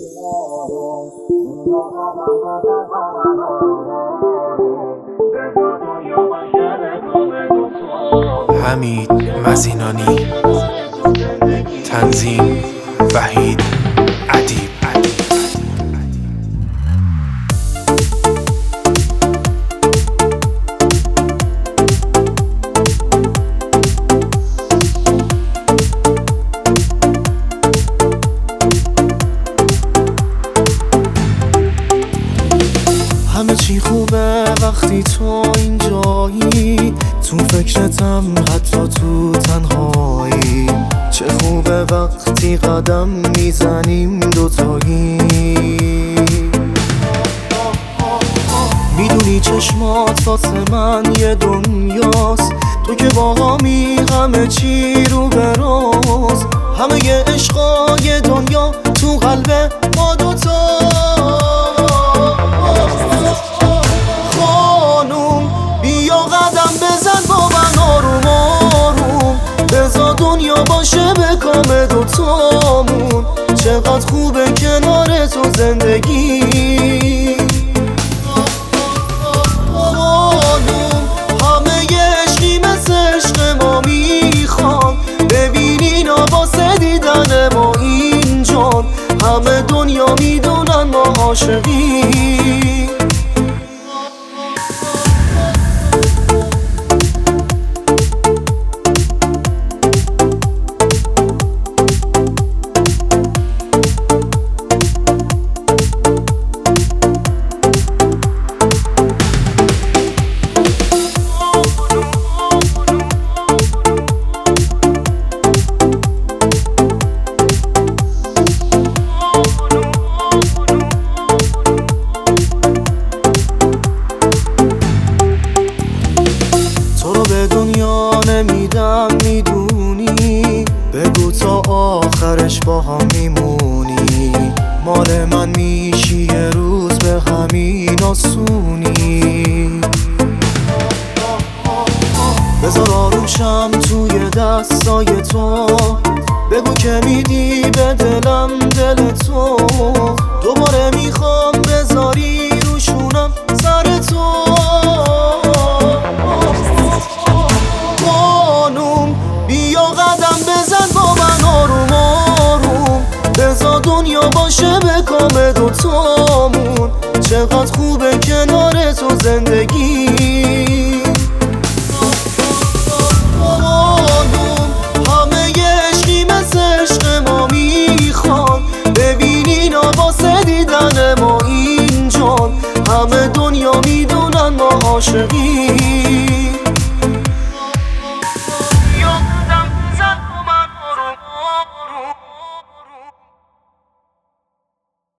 حمید مزینانی، تنظیم وحید ادیب. همه چی خوبه وقتی تو اینجایی، تو فکرتم حتی تو تنهایی. چه خوبه وقتی قدم میزنیم دوتایی. میدونی چشمات واسه من یه دنیاست، تو که باهامی همه چی رو به راست. همه ی عشقای دنیا تو قلب ما دوتا. خانوم بیا قدم بزن با من آروم آروم، بذار دنیا باشه به کام دوتامون. چقدر خوبه کنار تو زندگی. خانوم همه ی عشقی مثل عشق ما میخوان، ببینین واسه دیدن ما اینجان. همه دنیا میدونن ما عاشقی. تو رو به دنیا نمیدم میدونی، بگو تا آخرش با هم میمونی. مال من میشی یه روز به همین آسونی. بذار آروشم توی دستای تو، بگو که میدی به دلم دل تو. دوباره میخوام بذاری روشونم سر تو. خانوم بیا قدم بزن با من آروم آروم، بذار دنیا باشه به کام دوتامون. چقدر خوبه کنار تو زندگی. خانوم همه ی عشقی مثل عشق ما میخوان، ببینین واسه دیدن ما اینجان. همه دنیا میدونن ما عاشقی.